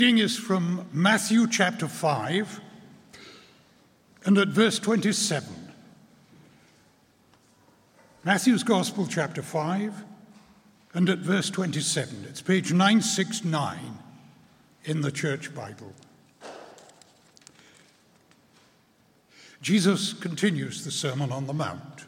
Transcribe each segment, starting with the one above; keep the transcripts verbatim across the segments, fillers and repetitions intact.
Reading is from Matthew chapter five and at verse twenty-seven. Matthew's Gospel chapter five and at verse twenty-seven. It's page nine sixty-nine in the Church Bible. Jesus continues the Sermon on the Mount.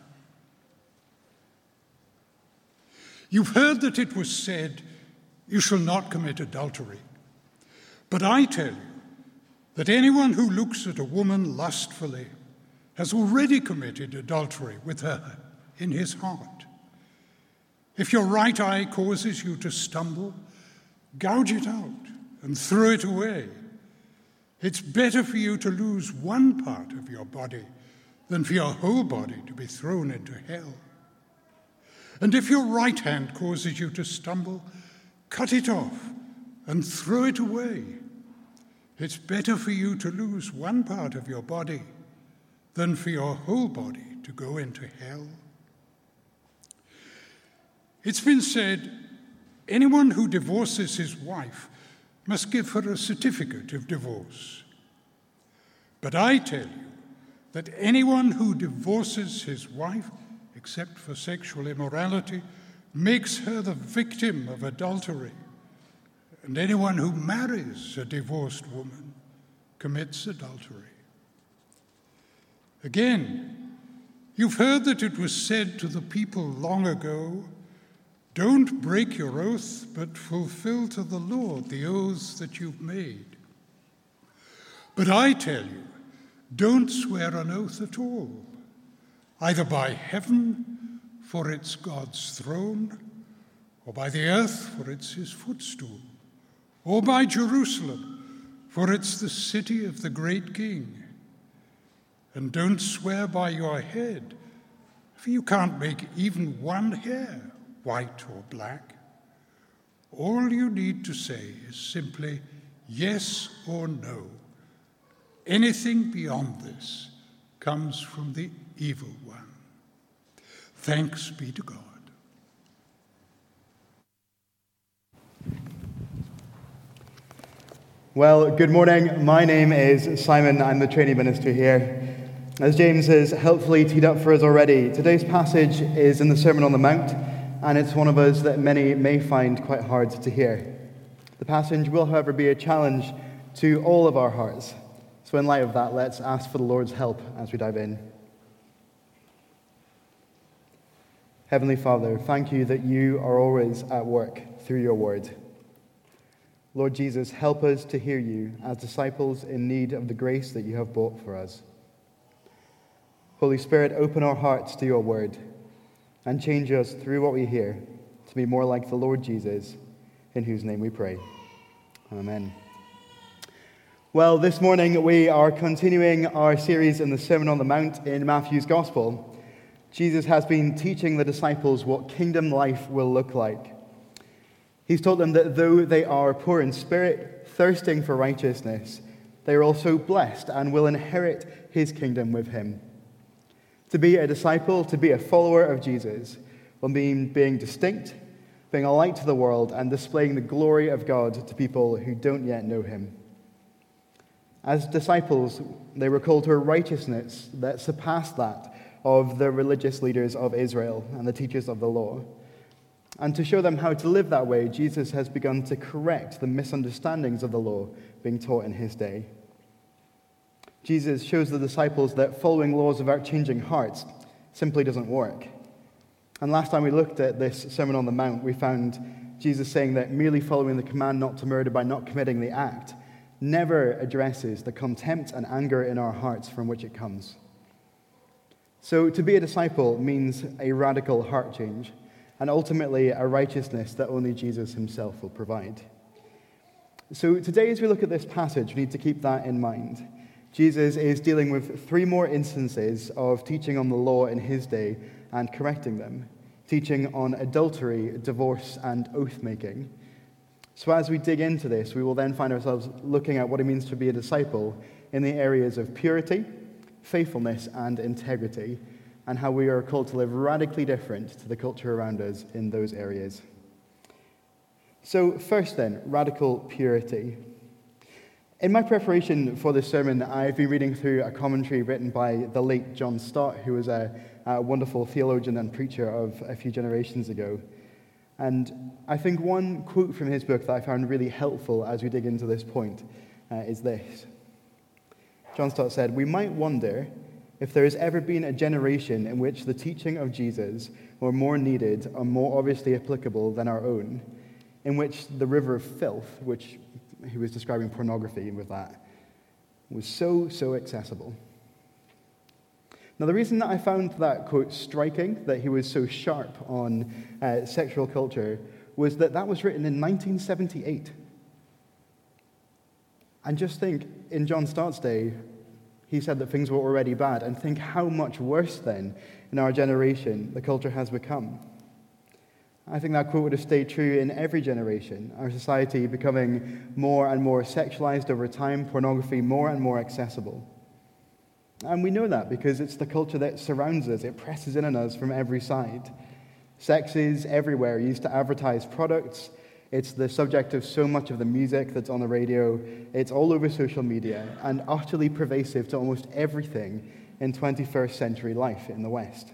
You've heard that it was said, "You shall not commit adultery." But I tell you that anyone who looks at a woman lustfully has already committed adultery with her in his heart. If your right eye causes you to stumble, gouge it out and throw it away. It's better for you to lose one part of your body than for your whole body to be thrown into hell. And if your right hand causes you to stumble, cut it off and throw it away. It's better for you to lose one part of your body than for your whole body to go into hell. It's been said, anyone who divorces his wife must give her a certificate of divorce. But I tell you that anyone who divorces his wife, except for sexual immorality, makes her the victim of adultery. And anyone who marries a divorced woman commits adultery. Again, you've heard that it was said to the people long ago, "Don't break your oath, but fulfill to the Lord the oaths that you've made." But I tell you, don't swear an oath at all, either by heaven, for it's God's throne, or by the earth, for it's his footstool, or by Jerusalem, for it's the city of the great King. And don't swear by your head, for you can't make even one hair white or black. All you need to say is simply yes or no. Anything beyond this comes from the evil one. Thanks be to God. Well, good morning. My name is Simon. I'm the trainee minister here. As James has helpfully teed up for us already, today's passage is in the Sermon on the Mount, and it's one of us that many may find quite hard to hear. The passage will, however, be a challenge to all of our hearts. So in light of that, let's ask for the Lord's help as we dive in. Heavenly Father, thank you that you are always at work through your word. Lord Jesus, help us to hear you as disciples in need of the grace that you have bought for us. Holy Spirit, open our hearts to your word and change us through what we hear to be more like the Lord Jesus, in whose name we pray. Amen. Well, this morning we are continuing our series in the Sermon on the Mount in Matthew's Gospel. Jesus has been teaching the disciples what kingdom life will look like. He's taught them that though they are poor in spirit, thirsting for righteousness, they are also blessed and will inherit his kingdom with him. To be a disciple, to be a follower of Jesus, will mean being distinct, being a light to the world, and displaying the glory of God to people who don't yet know him. As disciples, they were called to a righteousness that surpassed that of the religious leaders of Israel and the teachers of the law. And to show them how to live that way, Jesus has begun to correct the misunderstandings of the law being taught in his day. Jesus shows the disciples that following laws without changing hearts simply doesn't work. And last time we looked at this Sermon on the Mount, we found Jesus saying that merely following the command not to murder by not committing the act never addresses the contempt and anger in our hearts from which it comes. So to be a disciple means a radical heart change, and ultimately a righteousness that only Jesus himself will provide. So today, as we look at this passage, we need to keep that in mind. Jesus is dealing with three more instances of teaching on the law in his day and correcting them, teaching on adultery, divorce, and oath-making. So as we dig into this, we will then find ourselves looking at what it means to be a disciple in the areas of purity, faithfulness, and integrity, and how we are called to live radically different to the culture around us in those areas. So first then, radical purity. In my preparation for this sermon, I've been reading through a commentary written by the late John Stott, who was a, a wonderful theologian and preacher of a few generations ago. And I think one quote from his book that I found really helpful as we dig into this point uh, is this. John Stott said, "We might wonder if there has ever been a generation in which the teaching of Jesus were more needed or more obviously applicable than our own, in which the river of filth," which he was describing pornography with that, "was so, so accessible." Now, the reason that I found that quote striking, that he was so sharp on uh, sexual culture, was that that was written in nineteen seventy-eight. And just think, in John Stott's day, he said that things were already bad, and think how much worse then in our generation the culture has become. I think that quote would have stayed true in every generation, our society becoming more and more sexualized over time, pornography more and more accessible. And we know that because it's the culture that surrounds us. It presses in on us from every side. Sex is everywhere, used to advertise products. It's the subject of so much of the music that's on the radio. It's all over social media and utterly pervasive to almost everything in twenty-first century life in the West.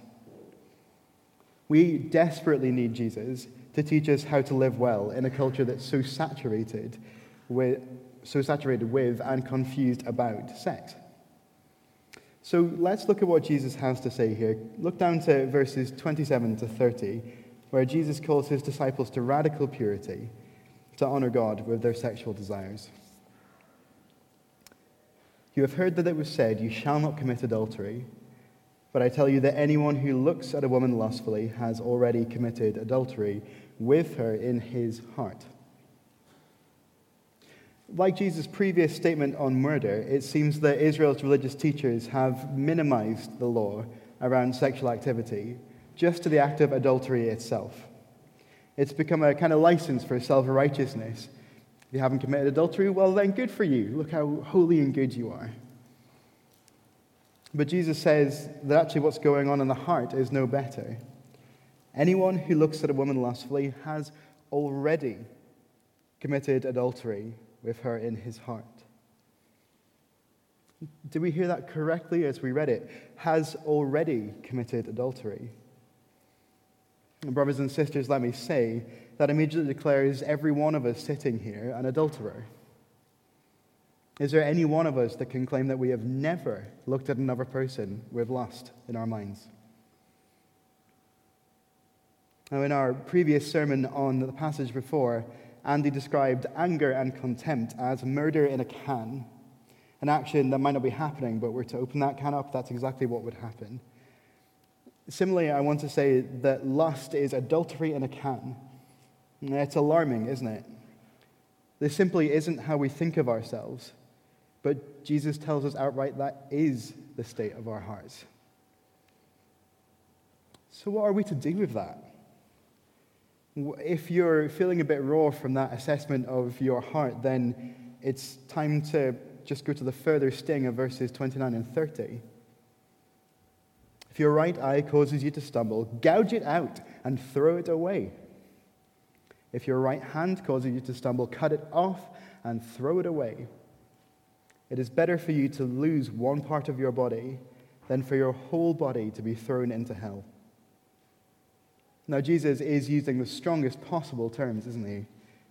We desperately need Jesus to teach us how to live well in a culture that's so saturated with, so saturated with and confused about sex. So let's look at what Jesus has to say here. Look down to verses twenty-seven to thirty, where Jesus calls his disciples to radical purity, to honor God with their sexual desires. "You have heard that it was said, 'You shall not commit adultery.' But I tell you that anyone who looks at a woman lustfully has already committed adultery with her in his heart." Like Jesus' previous statement on murder, it seems that Israel's religious teachers have minimized the law around sexual activity just to the act of adultery itself. It's become a kind of license for self-righteousness. If you haven't committed adultery, well then good for you. Look how holy and good you are. But Jesus says that actually what's going on in the heart is no better. Anyone who looks at a woman lustfully has already committed adultery with her in his heart. Did we hear that correctly as we read it? Has already committed adultery. And brothers and sisters, let me say, that immediately declares every one of us sitting here an adulterer. Is there any one of us that can claim that we have never looked at another person with lust in our minds? Now, in our previous sermon on the passage before, Andy described anger and contempt as murder in a can, an action that might not be happening, but were to open that can up, that's exactly what would happen. Similarly, I want to say that lust is adultery in a can. It's alarming, isn't it? This simply isn't how we think of ourselves. But Jesus tells us outright that is the state of our hearts. So what are we to do with that? If you're feeling a bit raw from that assessment of your heart, then it's time to just go to the further sting of verses twenty-nine and thirty. If your right eye causes you to stumble, gouge it out and throw it away. If your right hand causes you to stumble, cut it off and throw it away. It is better for you to lose one part of your body than for your whole body to be thrown into hell. Now, Jesus is using the strongest possible terms, isn't he?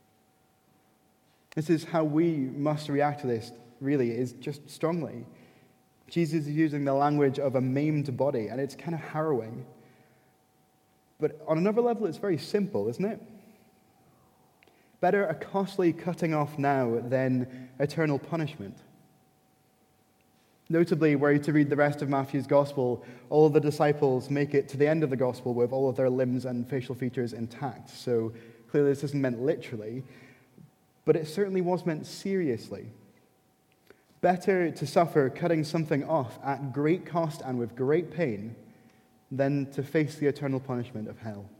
This is how we must react to this, really, is just strongly. Jesus is using the language of a maimed body, and it's kind of harrowing. But on another level, it's very simple, isn't it? Better a costly cutting off now than eternal punishment. Notably, were you to read the rest of Matthew's gospel, all of the disciples make it to the end of the gospel with all of their limbs and facial features intact. So clearly this isn't meant literally, but it certainly was meant seriously. Better to suffer cutting something off at great cost and with great pain than to face the eternal punishment of hell.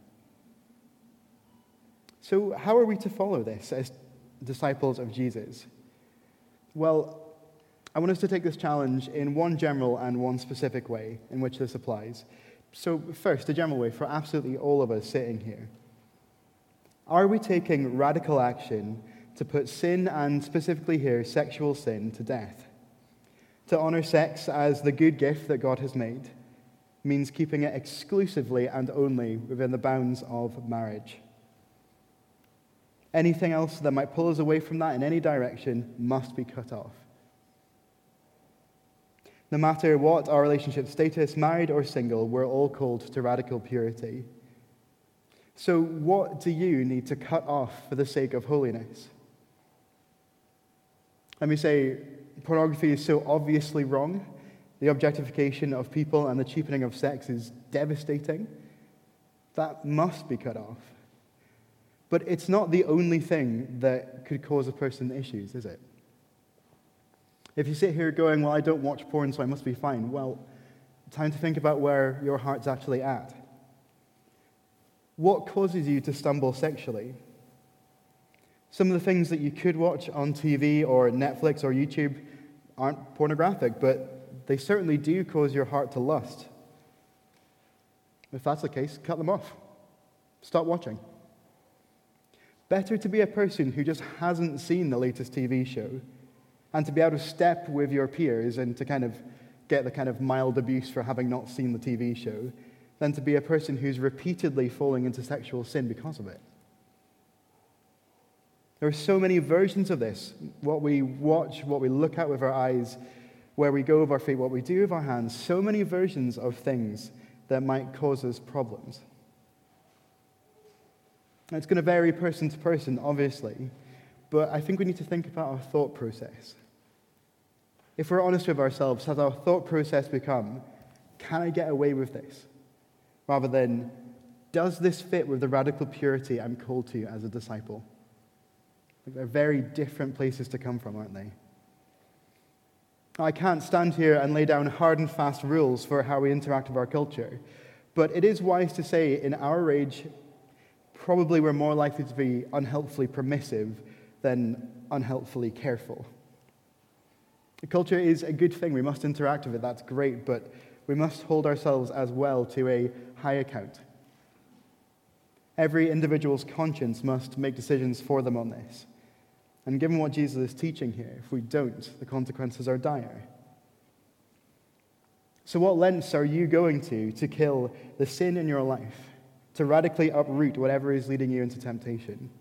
So how are we to follow this as disciples of Jesus? Well, I want us to take this challenge in one general and one specific way in which this applies. So first, a general way for absolutely all of us sitting here. Are we taking radical action to put sin, and specifically here, sexual sin, to death. To honor sex as the good gift that God has made means keeping it exclusively and only within the bounds of marriage. Anything else that might pull us away from that in any direction must be cut off. No matter what our relationship status, married or single, we're all called to radical purity. So what do you need to cut off for the sake of holiness? Let me say, pornography is so obviously wrong. The objectification of people and the cheapening of sex is devastating. That must be cut off. But it's not the only thing that could cause a person issues, is it? If you sit here going, well, I don't watch porn, so I must be fine, well, time to think about where your heart's actually at. What causes you to stumble sexually? Some of the things that you could watch on T V or Netflix or YouTube aren't pornographic, but they certainly do cause your heart to lust. If that's the case, cut them off. Stop watching. Better to be a person who just hasn't seen the latest T V show and to be out of step with your peers and to kind of get the kind of mild abuse for having not seen the T V show than to be a person who's repeatedly falling into sexual sin because of it. There are so many versions of this. What we watch, what we look at with our eyes, where we go with our feet, what we do with our hands, so many versions of things that might cause us problems. It's going to vary person to person, obviously, but I think we need to think about our thought process. If we're honest with ourselves, has our thought process become, can I get away with this? Rather than, does this fit with the radical purity I'm called to as a disciple? They're very different places to come from, aren't they? I can't stand here and lay down hard and fast rules for how we interact with our culture, but it is wise to say in our age, probably we're more likely to be unhelpfully permissive than unhelpfully careful. The culture is a good thing. We must interact with it. That's great, but we must hold ourselves as well to a high account. Every individual's conscience must make decisions for them on this. And given what Jesus is teaching here, if we don't, the consequences are dire. So what lengths are you going to to kill the sin in your life, to radically uproot whatever is leading you into temptation?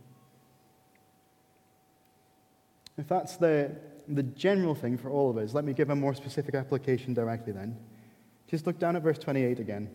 If that's the, the general thing for all of us, let me give a more specific application directly then. Just look down at verse twenty-eight again.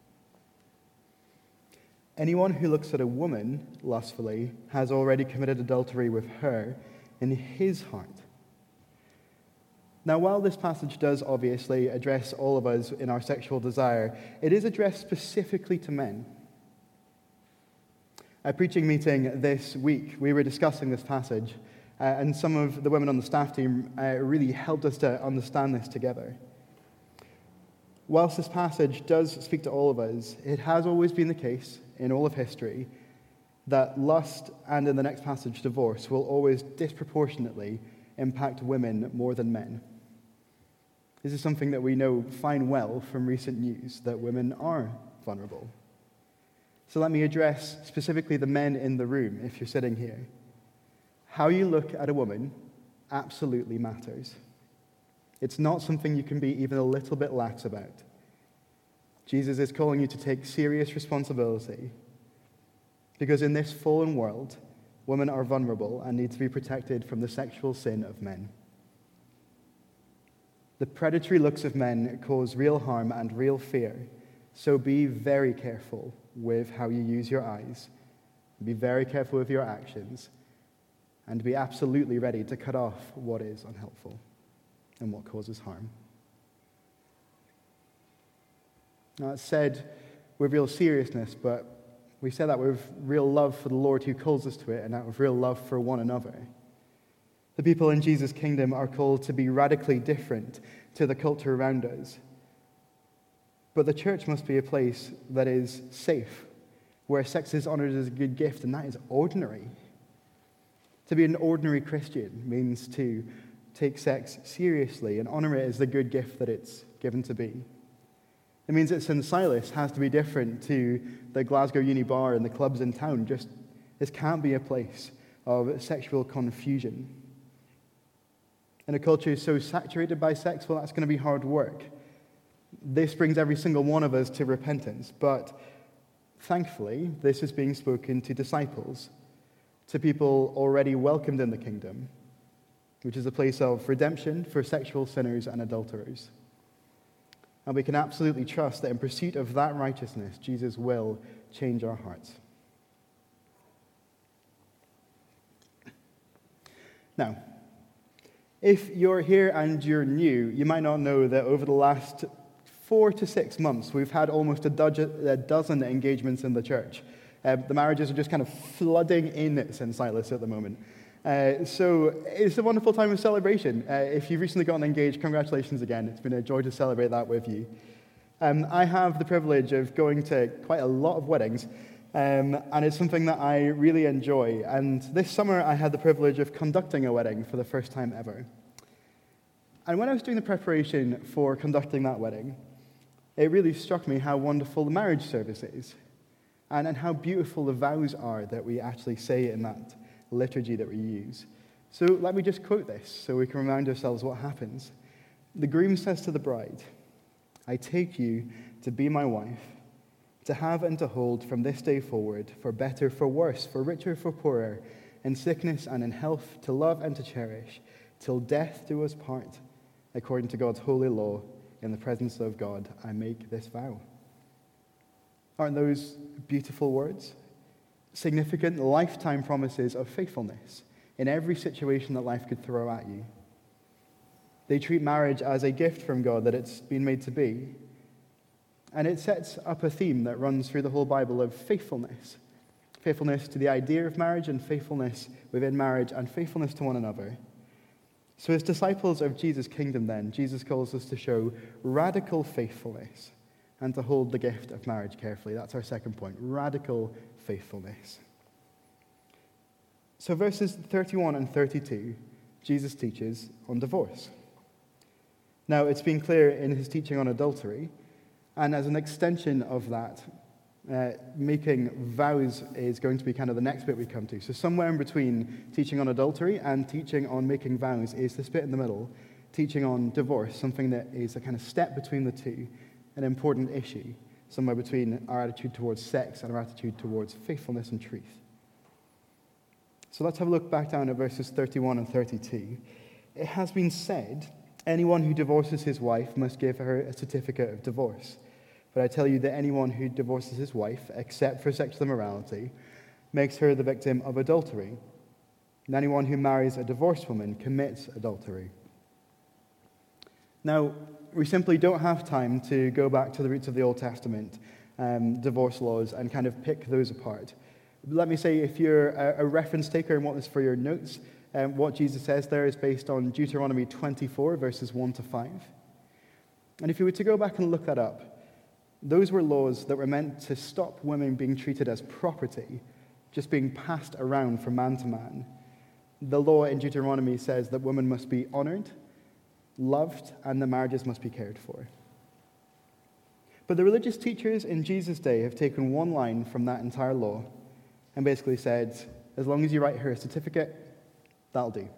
Anyone who looks at a woman lustfully has already committed adultery with her in his heart. Now, while this passage does obviously address all of us in our sexual desire, it is addressed specifically to men. At a preaching meeting this week, we were discussing this passage, uh, and some of the women on the staff team uh, really helped us to understand this together. Whilst this passage does speak to all of us, it has always been the case in all of history that lust, and in the next passage, divorce, will always disproportionately impact women more than men. This is something that we know fine well from recent news, that women are vulnerable. So let me address specifically the men in the room, if you're sitting here. How you look at a woman absolutely matters. It's not something you can be even a little bit lax about. Jesus is calling you to take serious responsibility, because in this fallen world, women are vulnerable and need to be protected from the sexual sin of men. The predatory looks of men cause real harm and real fear, so be very careful with how you use your eyes, be very careful with your actions, and be absolutely ready to cut off what is unhelpful and what causes harm. Now, it's said with real seriousness, but we say that with real love for the Lord who calls us to it, and out of real love for one another. The people in Jesus' kingdom are called to be radically different to the culture around us. But the church must be a place that is safe, where sex is honored as a good gift, and that is ordinary. To be an ordinary Christian means to take sex seriously and honor it as the good gift that it's given to be. It means that Saint Silas has to be different to the Glasgow Uni Bar and the clubs in town. Just, this can't be a place of sexual confusion. In a culture so saturated by sex, well, that's going to be hard work. This brings every single one of us to repentance, but thankfully, this is being spoken to disciples, to people already welcomed in the kingdom, which is a place of redemption for sexual sinners and adulterers. And we can absolutely trust that in pursuit of that righteousness, Jesus will change our hearts. Now, if you're here and you're new, you might not know that over the last four to six months, we've had almost a dozen engagements in the church. Uh, the marriages are just kind of flooding in at Saint Silas at the moment. Uh, so it's a wonderful time of celebration. Uh, if you've recently gotten engaged, congratulations again. It's been a joy to celebrate that with you. Um, I have the privilege of going to quite a lot of weddings, um, and it's something that I really enjoy. And this summer, I had the privilege of conducting a wedding for the first time ever. And when I was doing the preparation for conducting that wedding, it really struck me how wonderful the marriage service is, and, and how beautiful the vows are that we actually say in that liturgy that we use. So let me just quote this so we can remind ourselves what happens. The groom says to the bride, "I take you to be my wife, to have and to hold from this day forward, for better, for worse, for richer, for poorer, in sickness and in health, to love and to cherish, till death do us part. According to God's holy law, in the presence of God, I make this vow." Aren't those beautiful words? Significant lifetime promises of faithfulness in every situation that life could throw at you. They treat marriage as a gift from God that it's been made to be. And it sets up a theme that runs through the whole Bible of faithfulness. Faithfulness to the idea of marriage, and faithfulness within marriage, and faithfulness to one another. So as disciples of Jesus' kingdom then, Jesus calls us to show radical faithfulness and to hold the gift of marriage carefully. That's our second point, radical faithfulness. So verses thirty-one and thirty-two, Jesus teaches on divorce. Now, it's been clear in his teaching on adultery, and as an extension of that, uh, making vows is going to be kind of the next bit we come to. So somewhere in between teaching on adultery and teaching on making vows is this bit in the middle, teaching on divorce, something that is a kind of step between the two, an important issue, somewhere between our attitude towards sex and our attitude towards faithfulness and truth. So let's have a look back down at verses thirty-one and thirty-two. It has been said, "Anyone who divorces his wife must give her a certificate of divorce. But I tell you that anyone who divorces his wife, except for sexual immorality, makes her the victim of adultery. And anyone who marries a divorced woman commits adultery." Now, we simply don't have time to go back to the roots of the Old Testament, um, divorce laws, and kind of pick those apart. Let me say, if you're a, a reference taker and want this for your notes, um, what Jesus says there is based on Deuteronomy twenty-four, verses one to five. And if you were to go back and look that up, those were laws that were meant to stop women being treated as property, just being passed around from man to man. The law in Deuteronomy says that women must be honored, loved, and the marriages must be cared for. But the religious teachers in Jesus' day have taken one line from that entire law and basically said, as long as you write her a certificate, that'll do. And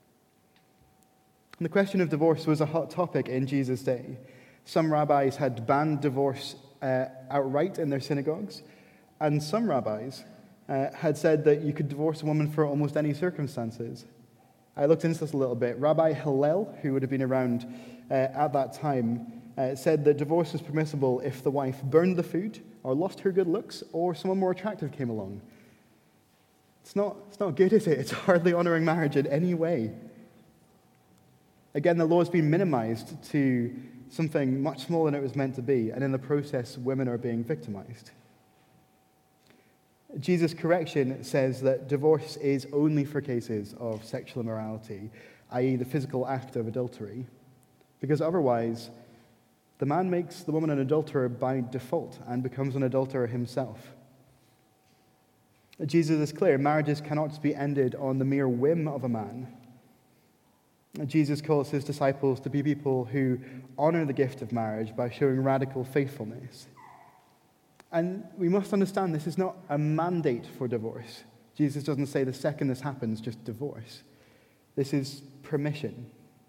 the question of divorce was a hot topic in Jesus' day. Some rabbis had banned divorce uh, outright in their synagogues, and some rabbis uh, had said that you could divorce a woman for almost any circumstances. I looked into this a little bit. Rabbi Hillel, who would have been around uh, at that time, uh, said that divorce was permissible if the wife burned the food, or lost her good looks, or someone more attractive came along. It's not, it's not good, is it? It's hardly honoring marriage in any way. Again, the law has been minimized to something much smaller than it was meant to be, and in the process, women are being victimized. Jesus' correction says that divorce is only for cases of sexual immorality, that is the physical act of adultery, because otherwise, the man makes the woman an adulterer by default and becomes an adulterer himself. Jesus is clear, marriages cannot just be ended on the mere whim of a man. Jesus calls his disciples to be people who honor the gift of marriage by showing radical faithfulness. And we must understand this is not a mandate for divorce, Jesus doesn't say the second this happens, just divorce. This is permission.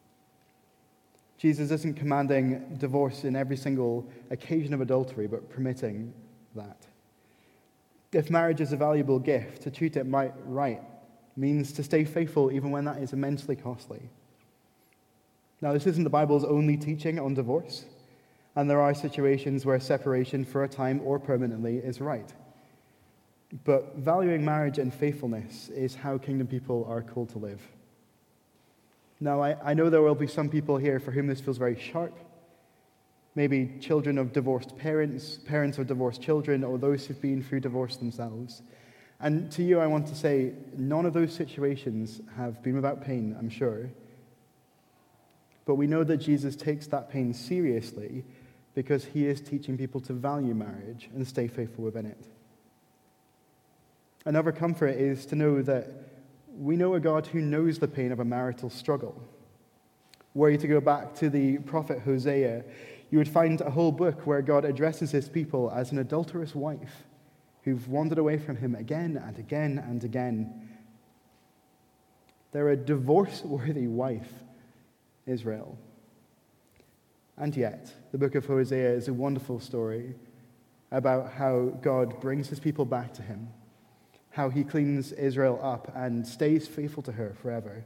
Jesus isn't commanding divorce in every single occasion of adultery, but permitting that. If marriage is a valuable gift, to treat it right means to stay faithful even when that is immensely costly. Now, this isn't the Bible's only teaching on divorce, and there are situations where separation for a time or permanently is right. But valuing marriage and faithfulness is how kingdom people are called to live. Now, I, I know there will be some people here for whom this feels very sharp. Maybe children of divorced parents, parents of divorced children, or those who've been through divorce themselves. And to you, I want to say, none of those situations have been without pain, I'm sure. But we know that Jesus takes that pain seriously because he is teaching people to value marriage and stay faithful within it. Another comfort is to know that we know a God who knows the pain of a marital struggle. Were you to go back to the prophet Hosea, you would find a whole book where God addresses his people as an adulterous wife who've wandered away from him again and again and again. They're a divorce-worthy wife, Israel. And yet, the book of Hosea is a wonderful story about how God brings his people back to him, how he cleans Israel up and stays faithful to her forever.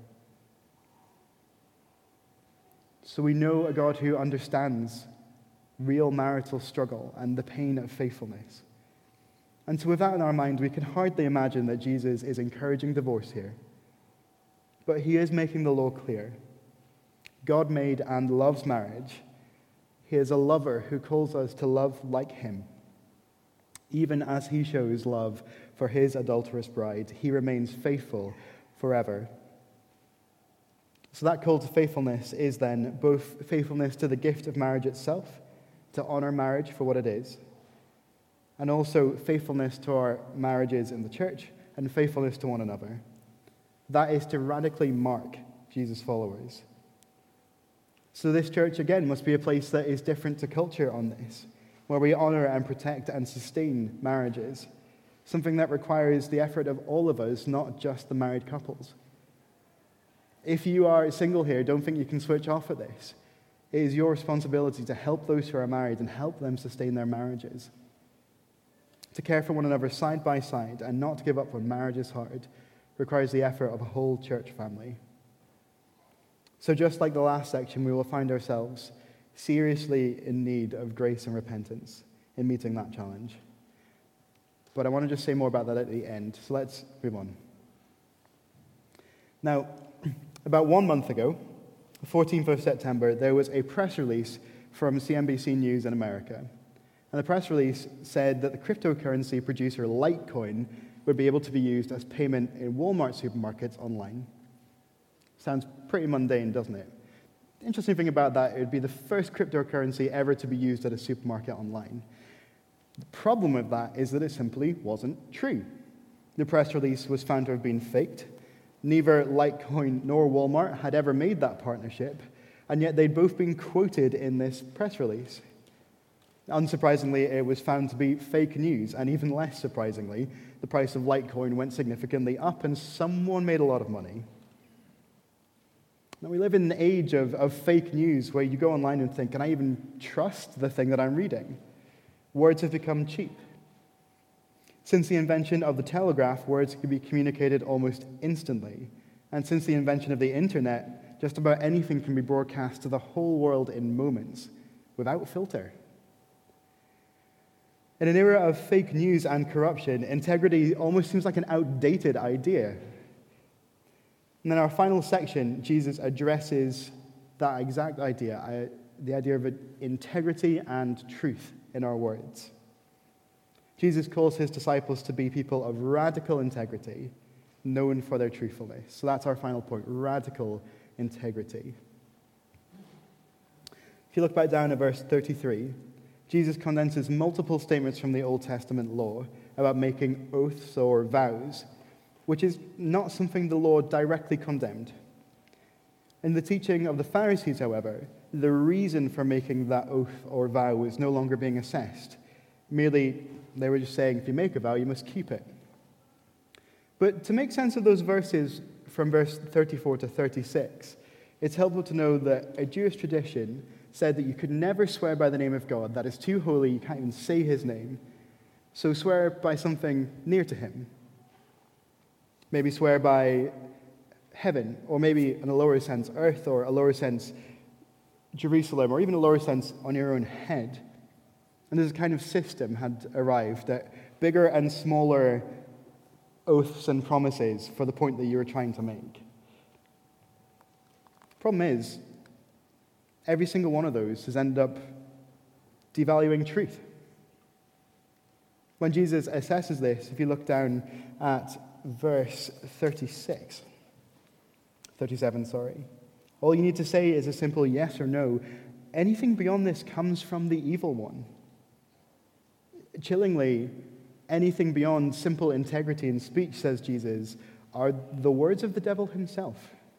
So we know a God who understands real marital struggle and the pain of faithfulness. And so with that in our mind, we can hardly imagine that Jesus is encouraging divorce here. But he is making the law clear. God made and loves marriage. He is a lover who calls us to love like him. Even as he shows love for his adulterous bride, he remains faithful forever. So that call to faithfulness is then both faithfulness to the gift of marriage itself, to honor marriage for what it is, and also faithfulness to our marriages in the church and faithfulness to one another. That is to radically mark Jesus' followers. So this church, again, must be a place that is different to culture on this, where we honor and protect and sustain marriages, something that requires the effort of all of us, not just the married couples. If you are single here, don't think you can switch off at this. It is your responsibility to help those who are married and help them sustain their marriages. To care for one another side by side and not to give up when marriage is hard requires the effort of a whole church family. So just like the last section, we will find ourselves seriously in need of grace and repentance in meeting that challenge. But I want to just say more about that at the end, so let's move on. Now, about one month ago, the fourteenth of September, there was a press release from C N B C News in America. And the press release said that the cryptocurrency producer Litecoin would be able to be used as payment in Walmart supermarkets online. Sounds pretty mundane, doesn't it? The interesting thing about that, it would be the first cryptocurrency ever to be used at a supermarket online. The problem with that is that it simply wasn't true. The press release was found to have been faked. Neither Litecoin nor Walmart had ever made that partnership, and yet they'd both been quoted in this press release. Unsurprisingly, it was found to be fake news, and even less surprisingly, the price of Litecoin went significantly up, and someone made a lot of money. Now, we live in an age of, of fake news where you go online and think, can I even trust the thing that I'm reading? Words have become cheap. Since the invention of the telegraph, words can be communicated almost instantly. And since the invention of the internet, just about anything can be broadcast to the whole world in moments, without filter. In an era of fake news and corruption, integrity almost seems like an outdated idea. And in our final section, Jesus addresses that exact idea, the idea of integrity and truth in our words. Jesus calls his disciples to be people of radical integrity, known for their truthfulness. So that's our final point, radical integrity. If you look back down at verse thirty-three, Jesus condenses multiple statements from the Old Testament law about making oaths or vows, which is not something the law directly condemned. In the teaching of the Pharisees, however, the reason for making that oath or vow was no longer being assessed. Merely, they were just saying, if you make a vow, you must keep it. But to make sense of those verses from verse thirty-four to thirty-six, it's helpful to know that a Jewish tradition said that you could never swear by the name of God. That is too holy, you can't even say his name. So swear by something near to him. Maybe swear by heaven, or maybe in a lower sense, earth, or a lower sense, Jerusalem, or even a lower sense, on your own head. And this kind of system had arrived that bigger and smaller oaths and promises for the point that you were trying to make. Problem is, every single one of those has ended up devaluing truth. When Jesus assesses this, if you look down at verse thirty-six, thirty-seven, sorry, all you need to say is a simple yes or no. Anything beyond this comes from the evil one. Chillingly, anything beyond simple integrity in speech, says Jesus, are the words of the devil himself.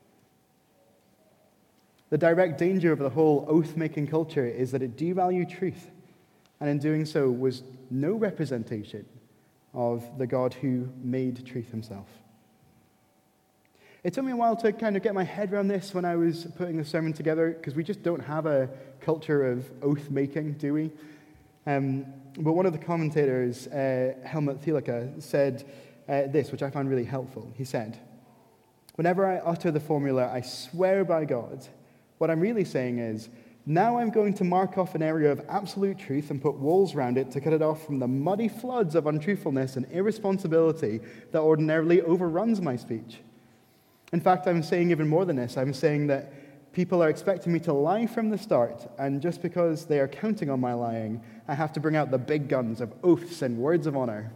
The direct danger of the whole oath-making culture is that it devalued truth, and in doing so was no representation of the God who made truth himself. It took me a while to kind of get my head around this when I was putting the sermon together, because we just don't have a culture of oath-making, do we? Um, but one of the commentators, uh, Helmut Thielicke, said uh, this, which I found really helpful. He said, "Whenever I utter the formula, I swear by God, what I'm really saying is, now I'm going to mark off an area of absolute truth and put walls around it to cut it off from the muddy floods of untruthfulness and irresponsibility that ordinarily overruns my speech. In fact, I'm saying even more than this. I'm saying that people are expecting me to lie from the start, and just because they are counting on my lying, I have to bring out the big guns of oaths and words of honor."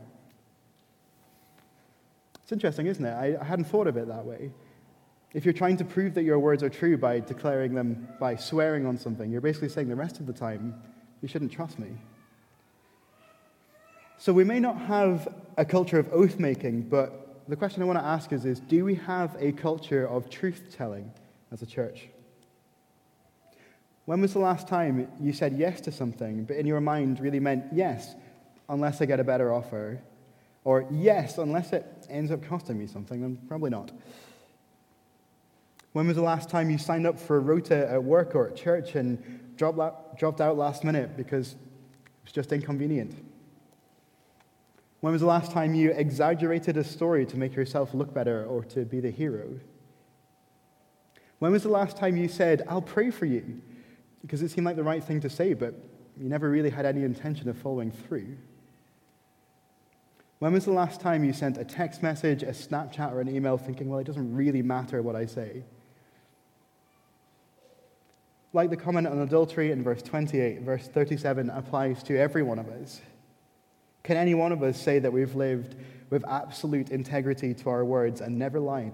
It's interesting, isn't it? I, I hadn't thought of it that way. If you're trying to prove that your words are true by declaring them, by swearing on something, you're basically saying the rest of the time, you shouldn't trust me. So we may not have a culture of oath-making, but the question I want to ask is, is do we have a culture of truth-telling as a church? When was the last time you said yes to something, but in your mind really meant yes, unless I get a better offer, or yes, unless it ends up costing me something? Then probably not. When was the last time you signed up for a rota at work or at church and dropped out, dropped out last minute because it was just inconvenient? When was the last time you exaggerated a story to make yourself look better or to be the hero? When was the last time you said, "I'll pray for you," because it seemed like the right thing to say, but you never really had any intention of following through? When was the last time you sent a text message, a Snapchat, or an email thinking, well, it doesn't really matter what I say? Like the comment on adultery in verse twenty-eight, verse thirty-seven applies to every one of us. Can any one of us say that we've lived with absolute integrity to our words and never lied?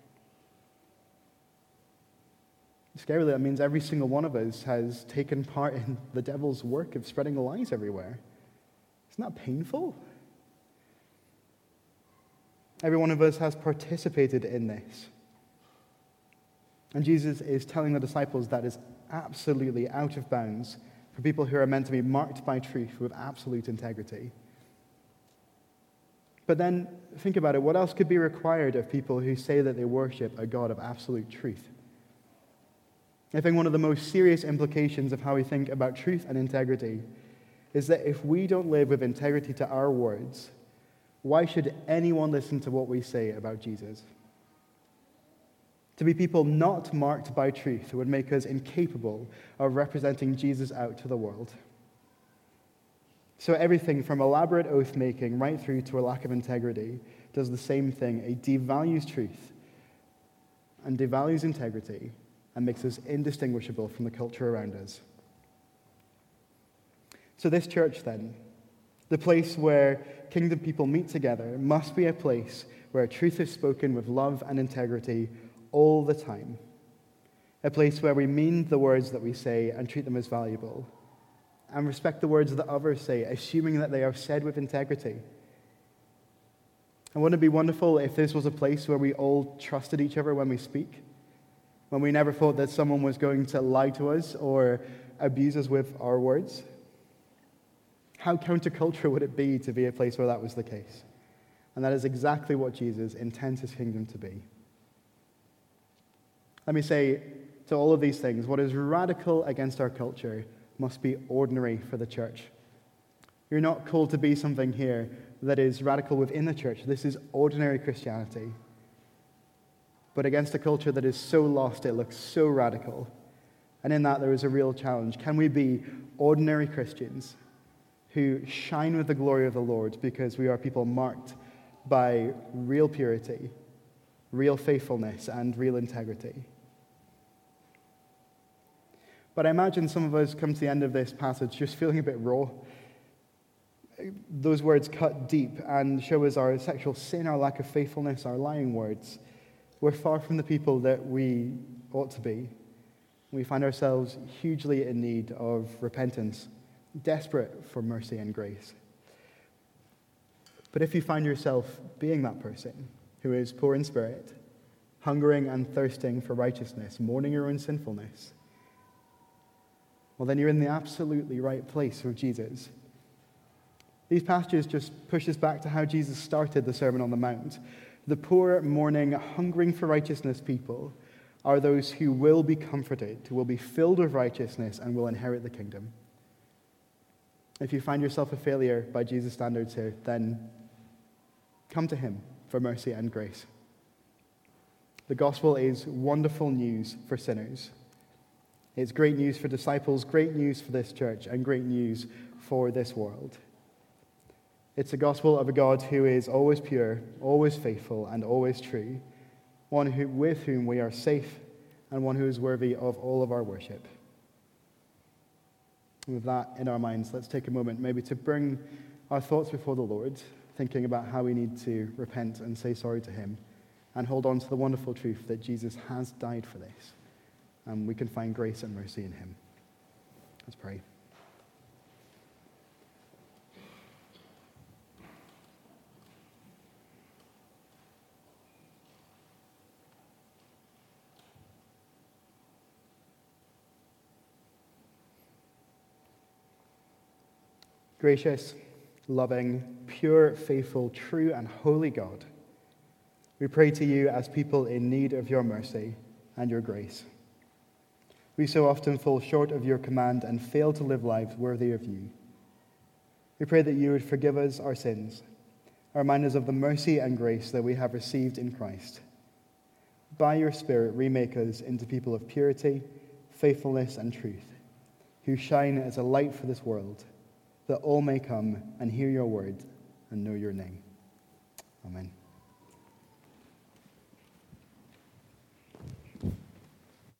Scarily, that means every single one of us has taken part in the devil's work of spreading lies everywhere. Isn't that painful? Every one of us has participated in this. And Jesus is telling the disciples that is absolutely out of bounds for people who are meant to be marked by truth with absolute integrity. But then, think about it, what else could be required of people who say that they worship a God of absolute truth? I think one of the most serious implications of how we think about truth and integrity is that if we don't live with integrity to our words, why should anyone listen to what we say about Jesus? To be people not marked by truth would make us incapable of representing Jesus out to the world. So everything from elaborate oath-making right through to a lack of integrity does the same thing. It devalues truth and devalues integrity and makes us indistinguishable from the culture around us. So this church, then, the place where kingdom people meet together, must be a place where truth is spoken with love and integrity all the time. A place where we mean the words that we say and treat them as valuable, and respect the words that others say, assuming that they are said with integrity. And wouldn't it be wonderful if this was a place where we all trusted each other when we speak? When we never thought that someone was going to lie to us or abuse us with our words? How countercultural would it be to be a place where that was the case? And that is exactly what Jesus intends his kingdom to be. Let me say to all of these things, what is radical against our culture must be ordinary for the church. You're not called to be something here that is radical within the church. This is ordinary Christianity. But against a culture that is so lost, it looks so radical. And in that, there is a real challenge. Can we be ordinary Christians who shine with the glory of the Lord because we are people marked by real purity, real faithfulness, and real integrity? But I imagine some of us come to the end of this passage just feeling a bit raw. Those words cut deep and show us our sexual sin, our lack of faithfulness, our lying words. We're far from the people that we ought to be. We find ourselves hugely in need of repentance, desperate for mercy and grace. But if you find yourself being that person who is poor in spirit, hungering and thirsting for righteousness, mourning your own sinfulness, well, then you're in the absolutely right place with Jesus. These passages just push us back to how Jesus started the Sermon on the Mount. The poor, mourning, hungering for righteousness people are those who will be comforted, who will be filled with righteousness and will inherit the kingdom. If you find yourself a failure by Jesus' standards here, then come to him for mercy and grace. The gospel is wonderful news for sinners. It's great news for disciples, great news for this church, and great news for this world. It's a gospel of a God who is always pure, always faithful, and always true, one who, with whom we are safe, and one who is worthy of all of our worship. And with that in our minds, let's take a moment maybe to bring our thoughts before the Lord, thinking about how we need to repent and say sorry to him, and hold on to the wonderful truth that Jesus has died for this, and we can find grace and mercy in him. Let's pray. Gracious, loving, pure, faithful, true, and holy God, we pray to you as people in need of your mercy and your grace. We so often fall short of your command and fail to live lives worthy of you. We pray that you would forgive us our sins, remind us of the mercy and grace that we have received in Christ. By your Spirit, remake us into people of purity, faithfulness, and truth, who shine as a light for this world, that all may come and hear your word and know your name. Amen.